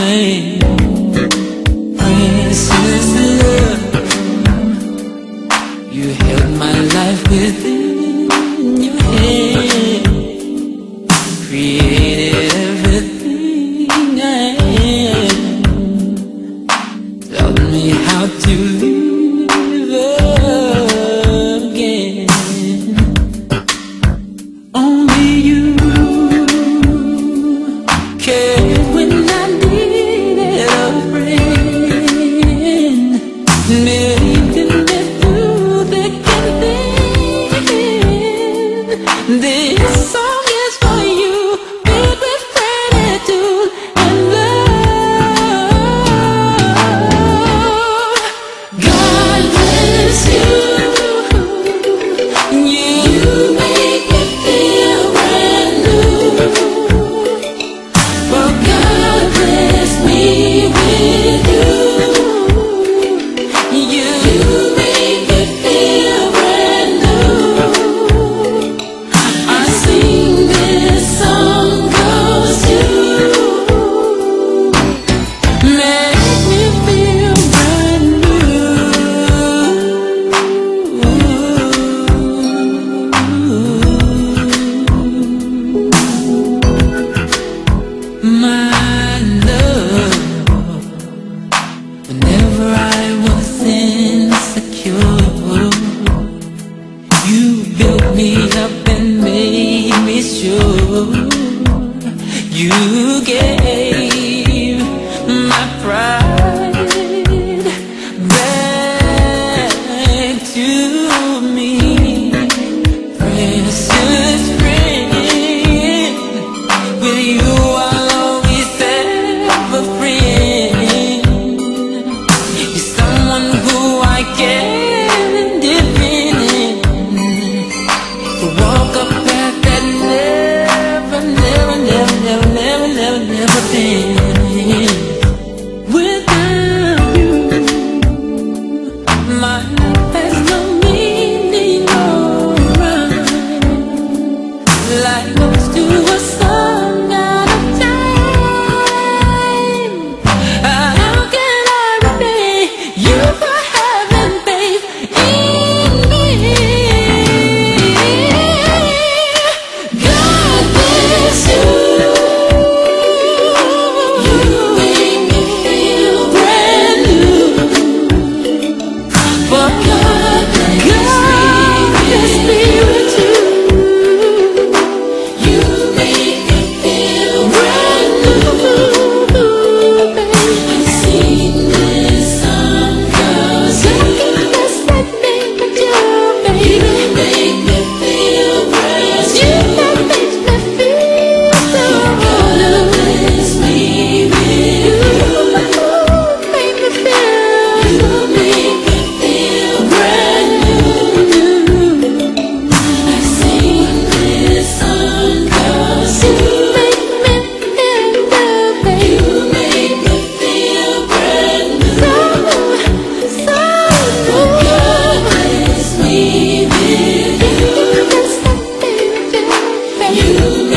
name. Precious love, you held my life within your hand, created everything I am, taught me how to live again. Only you cared when I needed a friend, making me through thick and thin. This song is for you, filled with gratitude and love. God bless you. You make me feel brand new. Well, God bless me with you. You make me feel brand new. I sing this song 'cause you make me feel brand new. My love, whenever I was insecure, you built me up and made me sure. You gave my pride back to me. Precious friend, with you I'll always have a friend. You're someone who I can depend on, to walk a path that never, never, never, never, never, never, never been. Without you, my life has no meaning or rhyme. Life goes to a song out of time. How can I repay you for having faith in me? God bless you. You make me feel brand new. For God bless me with you. You make me feel brand new. I sing this song 'cause you make me feel brand new. You make me feel so good. Bless me with you. Make me feel. You make me feel brand new. I sing this song 'cause you make me feel good, baby. You make me feel brand new. So God bless me with you. You